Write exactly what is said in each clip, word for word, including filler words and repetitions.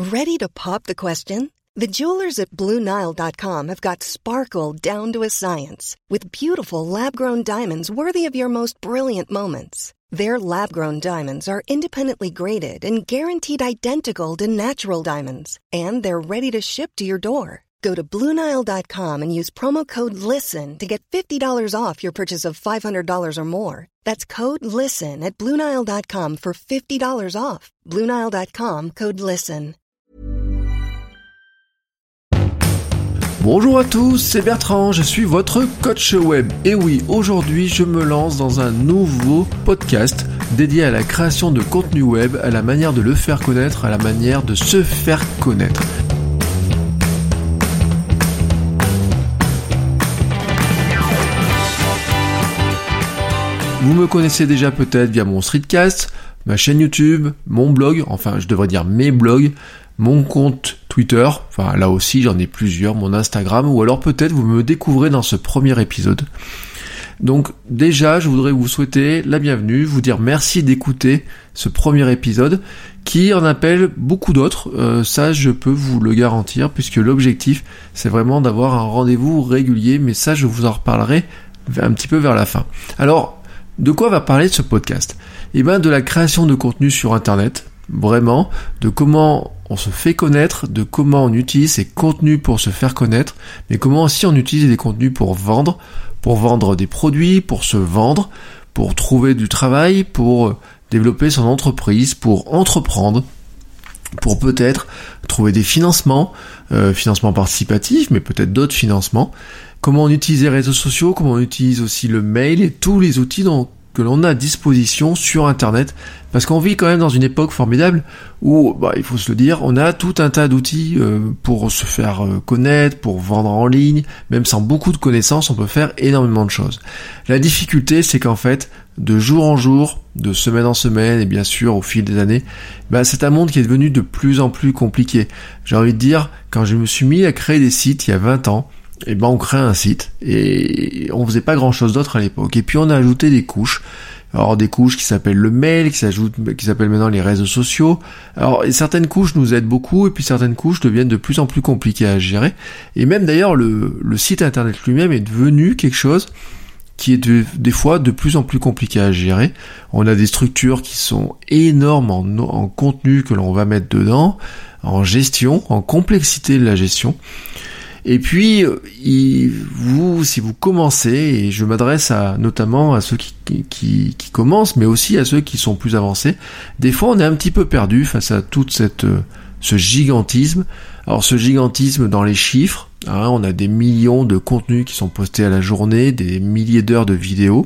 Ready to pop the question? The jewelers at Blue Nile dot com have got sparkle down to a science with beautiful lab-grown diamonds worthy of your most brilliant moments. Their lab-grown diamonds are independently graded and guaranteed identical to natural diamonds, and they're ready to ship to your door. Go to Blue Nile dot com and use promo code LISTEN to get fifty dollars off your purchase of five hundred dollars or more. That's code LISTEN at Blue Nile dot com for fifty dollars off. Blue Nile dot com, code LISTEN. Bonjour à tous, c'est Bertrand, je suis votre coach web. Et oui, aujourd'hui je me lance dans un nouveau podcast dédié à la création de contenu web, à la manière de le faire connaître, à la manière de se faire connaître. Vous me connaissez déjà peut-être via mon streetcast, ma chaîne YouTube, mon blog, enfin je devrais dire mes blogs, mon compte Twitter, enfin là aussi j'en ai plusieurs, mon Instagram, ou alors peut-être vous me découvrez dans ce premier épisode. Donc déjà je voudrais vous souhaiter la bienvenue, vous dire merci d'écouter ce premier épisode qui en appelle beaucoup d'autres, euh, ça je peux vous le garantir puisque l'objectif c'est vraiment d'avoir un rendez-vous régulier, mais ça je vous en reparlerai un petit peu vers la fin. Alors de quoi va parler ce podcast ? Eh bien de la création de contenu sur internet, vraiment, de comment on se fait connaître, de comment on utilise ces contenus pour se faire connaître, mais comment aussi on utilise des contenus pour vendre, pour vendre des produits, pour se vendre, pour trouver du travail, pour développer son entreprise, pour entreprendre, pour peut-être trouver des financements, euh, financements participatifs, mais peut-être d'autres financements, comment on utilise les réseaux sociaux, comment on utilise aussi le mail et tous les outils dont que l'on a à disposition sur internet, parce qu'on vit quand même dans une époque formidable où, bah, il faut se le dire, on a tout un tas d'outils euh, pour se faire euh, connaître, pour vendre en ligne, même sans beaucoup de connaissances, on peut faire énormément de choses. La difficulté, c'est qu'en fait, de jour en jour, de semaine en semaine, et bien sûr au fil des années, bah, c'est un monde qui est devenu de plus en plus compliqué. J'ai envie de dire, quand je me suis mis à créer des sites il y a vingt ans, et ben on crée un site et on faisait pas grand chose d'autre à l'époque, et puis on a ajouté des couches, alors des couches qui s'appellent le mail, qui s'ajoutent, qui s'appellent maintenant les réseaux sociaux. Alors et certaines couches nous aident beaucoup et puis certaines couches deviennent de plus en plus compliquées à gérer, et même d'ailleurs le, le site internet lui-même est devenu quelque chose qui est de, des fois de plus en plus compliqué à gérer. On a des structures qui sont énormes en, en contenu que l'on va mettre dedans, en gestion, en complexité de la gestion. Et puis, il, vous, si vous commencez, et je m'adresse à, notamment à ceux qui, qui, qui commencent, mais aussi à ceux qui sont plus avancés, des fois on est un petit peu perdu face à toute cette, ce gigantisme. Alors ce gigantisme dans les chiffres, hein, on a des millions de contenus qui sont postés à la journée, des milliers d'heures de vidéos.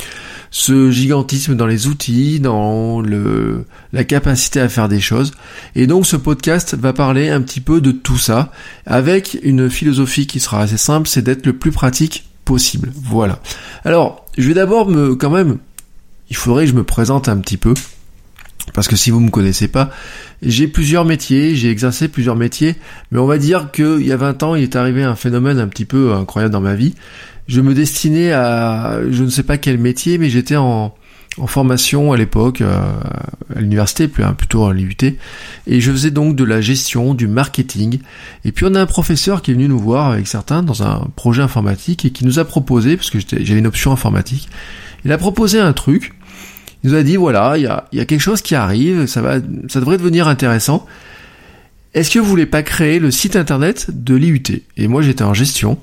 Ce gigantisme dans les outils, dans le, la capacité à faire des choses. Et donc ce podcast va parler un petit peu de tout ça, avec une philosophie qui sera assez simple, c'est d'être le plus pratique possible. Voilà. Alors, je vais d'abord me, quand même, il faudrait que je me présente un petit peu, parce que si vous me connaissez pas, j'ai plusieurs métiers, j'ai exercé plusieurs métiers, mais on va dire qu'il y a vingt ans, il est arrivé un phénomène un petit peu incroyable dans ma vie. Je me destinais à, je ne sais pas quel métier, mais j'étais en, en formation à l'époque, euh, à l'université, plutôt à l'I U T, et je faisais donc de la gestion, du marketing. Et puis on a un professeur qui est venu nous voir avec certains dans un projet informatique et qui nous a proposé, parce que j'avais une option informatique, il a proposé un truc. Il nous a dit voilà, il y a, il y a quelque chose qui arrive, ça va, ça devrait devenir intéressant. Est-ce que vous voulez pas créer le site internet de l'I U T ? Et moi j'étais en gestion.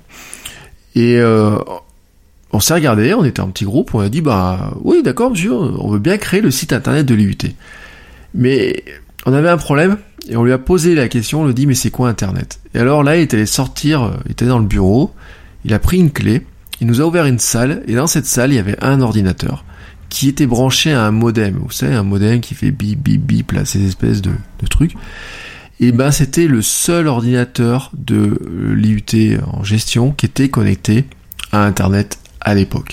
Et euh, on s'est regardé, on était un petit groupe, on a dit bah oui d'accord monsieur, on veut bien créer le site internet de l'I U T. Mais on avait un problème et on lui a posé la question, on lui a dit mais c'est quoi internet ? Et alors là il était allé sortir, il était dans le bureau, il a pris une clé, il nous a ouvert une salle et dans cette salle il y avait un ordinateur qui était branché à un modem, vous savez un modem qui fait bip bip bip là, ces espèces de, de trucs. Et ben c'était le seul ordinateur de l'I U T en gestion qui était connecté à internet à l'époque.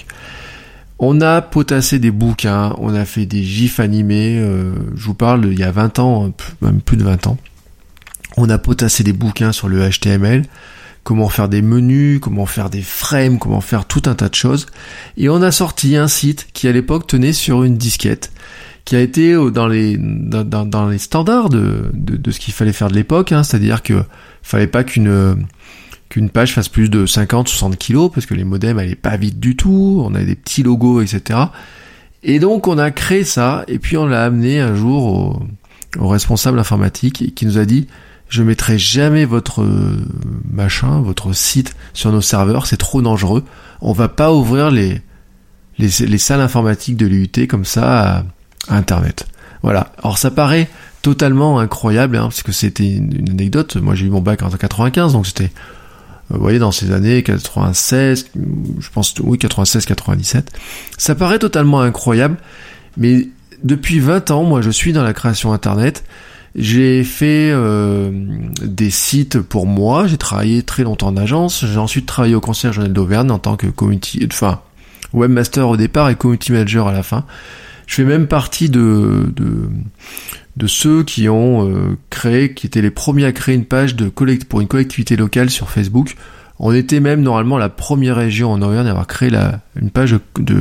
On a potassé des bouquins, on a fait des gifs animés, euh, je vous parle il y a vingt ans, même plus de vingt ans. On a potassé des bouquins sur le H T M L, comment faire des menus, comment faire des frames, comment faire tout un tas de choses. Et on a sorti un site qui à l'époque tenait sur une disquette, qui a été dans les dans, dans, dans les standards de, de de ce qu'il fallait faire de l'époque, hein, c'est-à-dire que fallait pas qu'une qu'une page fasse plus de cinquante soixante kilos parce que les modems allaient pas vite du tout, on avait des petits logos, et cetera. Et donc on a créé ça et puis on l'a amené un jour au, au responsable informatique qui nous a dit: je mettrai jamais votre machin, votre site sur nos serveurs, c'est trop dangereux. On va pas ouvrir les les, les salles informatiques de l'I U T comme ça à, à Internet. Voilà. Alors ça paraît totalement incroyable, hein, parce que c'était une, une anecdote. Moi j'ai eu mon bac en quatre-vingt-quinze, donc c'était, vous voyez, dans ces années quatre-vingt-seize, je pense, oui, quatre-vingt-seize quatre-vingt-dix-sept. Ça paraît totalement incroyable, mais depuis vingt ans, moi je suis dans la création Internet. J'ai fait euh, des sites pour moi, j'ai travaillé très longtemps en agence, j'ai ensuite travaillé au Conseil régional d'Auvergne en tant que community, enfin, webmaster au départ et community manager à la fin. Je fais même partie de de, de ceux qui ont euh, créé, qui étaient les premiers à créer une page de collect pour une collectivité locale sur Facebook. On était même normalement la première région en Auvergne à avoir créé la une page de, de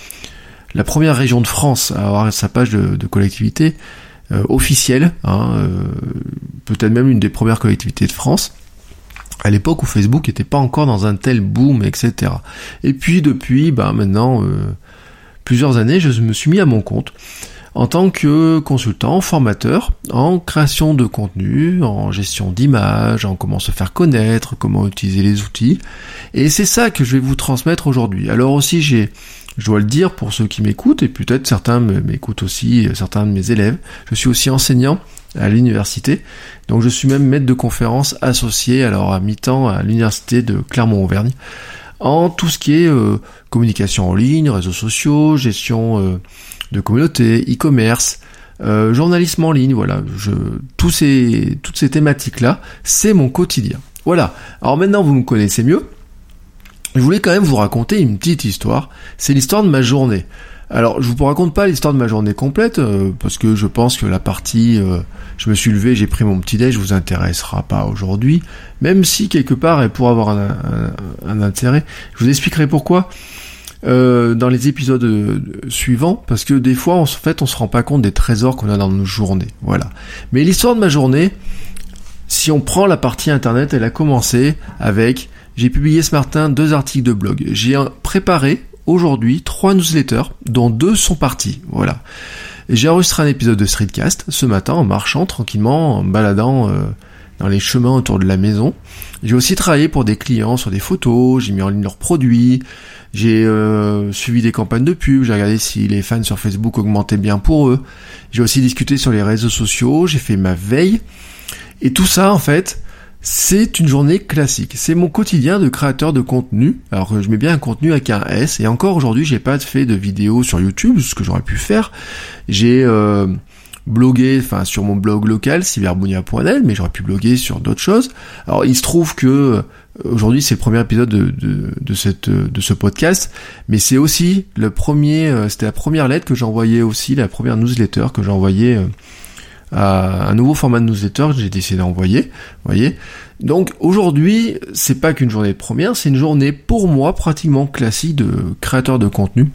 la première région de France à avoir sa page de, de collectivité. Euh, officielle, hein, euh, peut-être même une des premières collectivités de France, à l'époque où Facebook n'était pas encore dans un tel boom, et cetera. Et puis depuis, bah maintenant, euh, plusieurs années, je me suis mis à mon compte en tant que consultant, formateur, en création de contenu, en gestion d'images, en comment se faire connaître, comment utiliser les outils. Et c'est ça que je vais vous transmettre aujourd'hui. Alors aussi, j'ai je dois le dire pour ceux qui m'écoutent, et peut-être certains m'écoutent aussi, certains de mes élèves. Je suis aussi enseignant à l'université, donc je suis même maître de conférences associé, alors à mi-temps à l'université de Clermont-Auvergne, en tout ce qui est euh, communication en ligne, réseaux sociaux, gestion euh, de communauté, e-commerce, euh, journalisme en ligne, voilà. Je, tous ces, toutes ces thématiques-là, c'est mon quotidien. Voilà. Alors maintenant, vous me connaissez mieux. Je voulais quand même vous raconter une petite histoire. C'est l'histoire de ma journée. Alors, je vous raconte pas l'histoire de ma journée complète, euh, parce que je pense que la partie euh, je me suis levé, j'ai pris mon petit déj, vous intéressera pas aujourd'hui, même si quelque part elle pourrait avoir un, un, un intérêt. Je vous expliquerai pourquoi euh, dans les épisodes euh, suivants, parce que des fois, en fait, on se rend pas compte des trésors qu'on a dans nos journées. Voilà. Mais l'histoire de ma journée, si on prend la partie internet, elle a commencé avec... J'ai publié ce matin deux articles de blog. J'ai préparé aujourd'hui trois newsletters, dont deux sont partis. Voilà. Et j'ai enregistré un épisode de Streetcast ce matin en marchant tranquillement, en baladant euh, dans les chemins autour de la maison. J'ai aussi travaillé pour des clients sur des photos, j'ai mis en ligne leurs produits, j'ai euh, suivi des campagnes de pub, j'ai regardé si les fans sur Facebook augmentaient bien pour eux. J'ai aussi discuté sur les réseaux sociaux, j'ai fait ma veille. Et tout ça, en fait... c'est une journée classique. C'est mon quotidien de créateur de contenu. Alors que je mets bien un contenu avec un S. Et encore aujourd'hui, j'ai pas fait de vidéo sur YouTube, ce que j'aurais pu faire. J'ai euh, blogué, enfin sur mon blog local, cyberbounia point net, mais j'aurais pu bloguer sur d'autres choses. Alors il se trouve que euh, aujourd'hui c'est le premier épisode de, de, de cette de ce podcast, mais c'est aussi le premier. Euh, c'était la première lettre que j'ai envoyée aussi, la première newsletter que j'ai envoyée. Euh, à un nouveau format de newsletter que j'ai décidé d'envoyer, vous voyez. Donc aujourd'hui, c'est pas qu'une journée de première, c'est une journée pour moi pratiquement classique de créateur de contenu.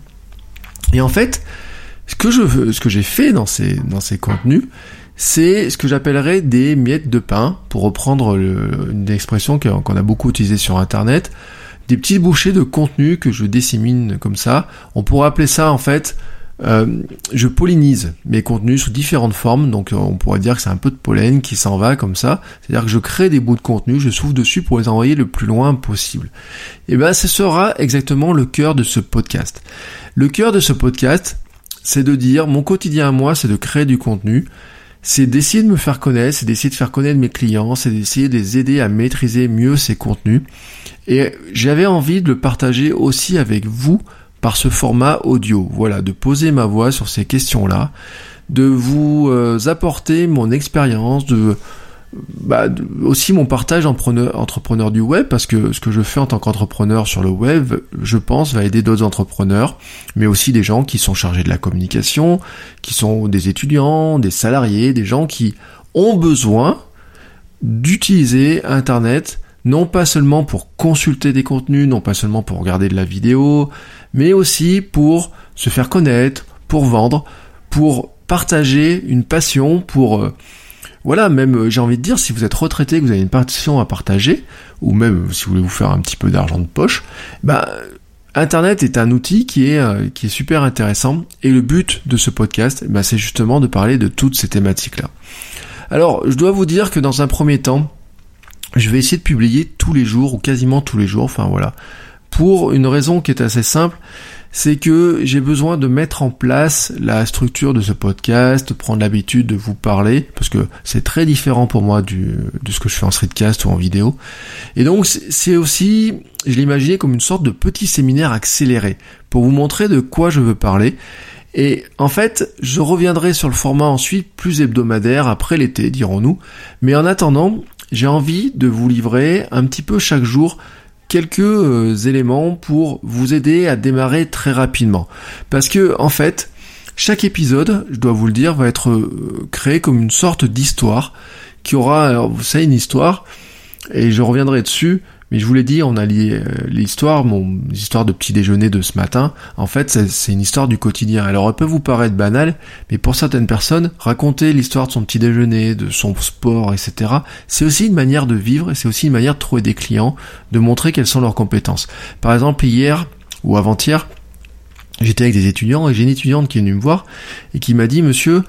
Et en fait, ce que je ce que j'ai fait dans ces dans ces contenus, c'est ce que j'appellerais des miettes de pain, pour reprendre le, une expression qu'on a beaucoup utilisée sur internet, des petites bouchées de contenu que je dissémine comme ça. On pourrait appeler ça en fait Euh, je pollinise mes contenus sous différentes formes, donc euh, on pourrait dire que c'est un peu de pollen qui s'en va comme ça, c'est-à-dire que je crée des bouts de contenu, je souffle dessus pour les envoyer le plus loin possible. Et ben ce sera exactement le cœur de ce podcast. Le cœur de ce podcast, c'est de dire, mon quotidien à moi, c'est de créer du contenu, c'est d'essayer de me faire connaître, c'est d'essayer de faire connaître mes clients, c'est d'essayer de les aider à maîtriser mieux ces contenus, et j'avais envie de le partager aussi avec vous, par ce format audio, voilà, de poser ma voix sur ces questions-là, de vous euh, apporter mon expérience, de, bah, de aussi mon partage entrepreneur, entrepreneur du web, parce que ce que je fais en tant qu'entrepreneur sur le web, je pense, va aider d'autres entrepreneurs, mais aussi des gens qui sont chargés de la communication, qui sont des étudiants, des salariés, des gens qui ont besoin d'utiliser Internet, non pas seulement pour consulter des contenus, non pas seulement pour regarder de la vidéo, mais aussi pour se faire connaître, pour vendre, pour partager une passion pour... Euh, voilà, même, j'ai envie de dire, si vous êtes retraité, que vous avez une passion à partager, ou même si vous voulez vous faire un petit peu d'argent de poche, bah... Internet est un outil qui est euh, qui est super intéressant et le but de ce podcast, bah, c'est justement de parler de toutes ces thématiques-là. Alors, je dois vous dire que dans un premier temps, je vais essayer de publier tous les jours ou quasiment tous les jours, enfin voilà, pour une raison qui est assez simple, c'est que j'ai besoin de mettre en place la structure de ce podcast, de prendre l'habitude de vous parler, parce que c'est très différent pour moi du, de ce que je fais en streetcast ou en vidéo. Et donc c'est aussi, je l'ai imaginé comme une sorte de petit séminaire accéléré, pour vous montrer de quoi je veux parler. Et en fait, je reviendrai sur le format ensuite plus hebdomadaire après l'été, dirons-nous. Mais en attendant, j'ai envie de vous livrer un petit peu chaque jour quelques euh, éléments pour vous aider à démarrer très rapidement. Parce que, en fait, chaque épisode, je dois vous le dire, va être euh, créé comme une sorte d'histoire qui aura, alors, vous savez, une histoire, et je reviendrai dessus, mais je vous l'ai dit, on a lié euh, l'histoire, mon histoire de petit déjeuner de ce matin, en fait, c'est, c'est une histoire du quotidien. Alors, elle peut vous paraître banale, mais pour certaines personnes, raconter l'histoire de son petit déjeuner, de son sport, et cetera, c'est aussi une manière de vivre, et c'est aussi une manière de trouver des clients, de montrer quelles sont leurs compétences. Par exemple, hier, ou avant-hier, j'étais avec des étudiants, et j'ai une étudiante qui est venue me voir, et qui m'a dit, monsieur,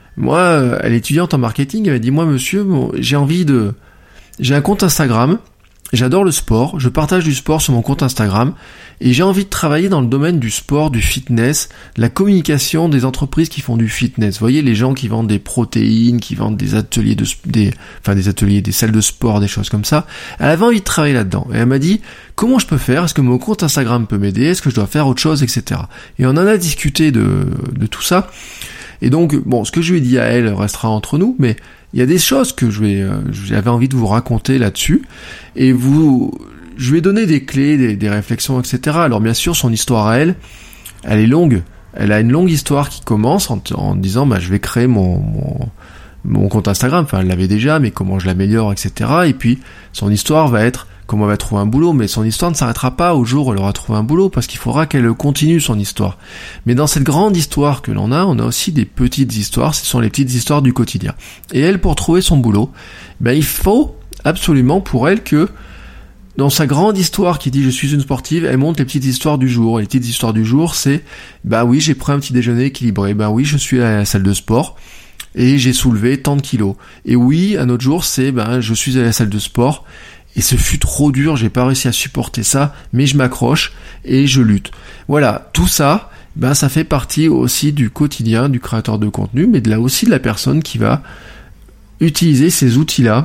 moi, elle est étudiante en marketing, elle m'a dit, moi, monsieur, bon, j'ai envie de... J'ai un compte Instagram, j'adore le sport, je partage du sport sur mon compte Instagram et j'ai envie de travailler dans le domaine du sport, du fitness, la communication des entreprises qui font du fitness. Vous voyez, les gens qui vendent des protéines, qui vendent des ateliers de des enfin des ateliers, des salles de sport, des choses comme ça. Elle avait envie de travailler là-dedans et elle m'a dit comment je peux faire, est-ce que mon compte Instagram peut m'aider, est-ce que je dois faire autre chose, et cetera. Et on en a discuté de de tout ça. Et donc bon, ce que je lui ai dit à elle restera entre nous, mais il y a des choses que je vais, euh, j'avais envie de vous raconter là-dessus, et vous, je lui ai donné des clés, des, des réflexions, et cetera. Alors bien sûr, son histoire à elle, elle est longue. Elle a une longue histoire qui commence en, en disant, bah, je vais créer mon, mon, mon compte Instagram. Enfin, elle l'avait déjà, mais comment je l'améliore, et cetera. Et puis, son histoire va être comment elle va trouver un boulot, mais son histoire ne s'arrêtera pas au jour où elle aura trouvé un boulot, parce qu'il faudra qu'elle continue son histoire. Mais dans cette grande histoire que l'on a, on a aussi des petites histoires, ce sont les petites histoires du quotidien. Et elle, pour trouver son boulot, ben, il faut absolument pour elle que, dans sa grande histoire qui dit je suis une sportive, elle montre les petites histoires du jour. Et les petites histoires du jour, c'est, bah oui, j'ai pris un petit déjeuner équilibré, bah oui, je suis à la salle de sport, et j'ai soulevé tant de kilos. Et oui, un autre jour, c'est, ben, je suis à la salle de sport, et ce fut trop dur, j'ai pas réussi à supporter ça, mais je m'accroche et je lutte. Voilà, tout ça, ben ça fait partie aussi du quotidien du créateur de contenu, mais de là aussi de la personne qui va utiliser ces outils-là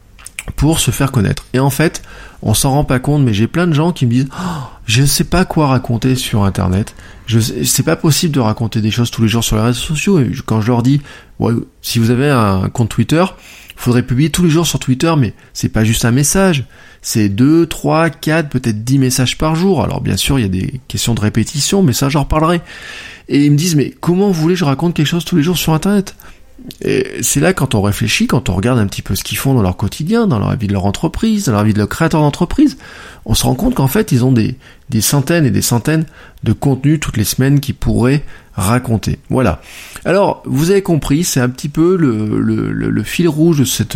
pour se faire connaître. Et en fait, on s'en rend pas compte, mais j'ai plein de gens qui me disent oh, je sais pas quoi raconter sur Internet. Je c'est pas possible de raconter des choses tous les jours sur les réseaux sociaux. Et quand je leur dis ouais, si vous avez un compte Twitter, il faudrait publier tous les jours sur Twitter, mais c'est pas juste un message, c'est deux, trois, quatre, peut-être dix messages par jour. Alors bien sûr, il y a des questions de répétition, mais ça j'en reparlerai. Et ils me disent mais comment vous voulez que je raconte quelque chose tous les jours sur Internet ? Et c'est là quand on réfléchit, quand on regarde un petit peu ce qu'ils font dans leur quotidien, dans leur vie de leur entreprise, dans leur vie de leur créateur d'entreprise, on se rend compte qu'en fait ils ont des, des centaines et des centaines de contenus toutes les semaines qu'ils pourraient raconter. Voilà. Alors vous avez compris, c'est un petit peu le, le, le, le fil rouge de cette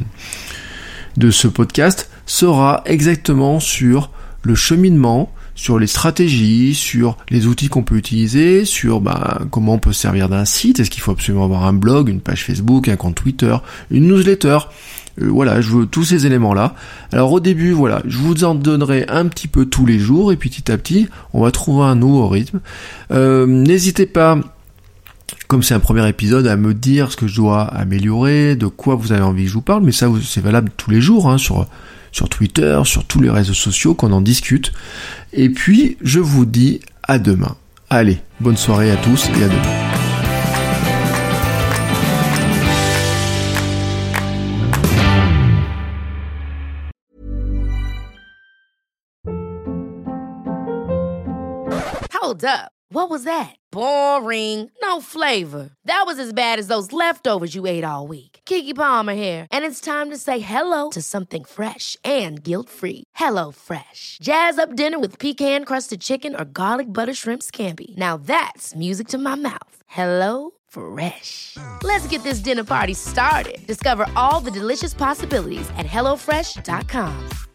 de ce podcast sera exactement sur le cheminement, sur les stratégies, sur les outils qu'on peut utiliser, sur bah, comment on peut se servir d'un site, est-ce qu'il faut absolument avoir un blog, une page Facebook, un compte Twitter, une newsletter, euh, voilà, je veux tous ces éléments-là. Alors au début, voilà, je vous en donnerai un petit peu tous les jours, et puis petit à petit, on va trouver un nouveau rythme. Euh, n'hésitez pas, comme c'est un premier épisode, à me dire ce que je dois améliorer, de quoi vous avez envie que je vous parle, mais ça c'est valable tous les jours, hein, sur... sur Twitter, sur tous les réseaux sociaux, qu'on en discute. Et puis, je vous dis à demain. Allez, bonne soirée à tous et à demain. Hold up. What was that? Boring. No flavor. That was as bad as those leftovers you ate all week. Keke Palmer here, and it's time to say hello to something fresh and guilt-free. Hello Fresh. Jazz up dinner with pecan-crusted chicken or garlic butter shrimp scampi. Now that's music to my mouth. Hello Fresh. Let's get this dinner party started. Discover all the delicious possibilities at hello fresh dot com.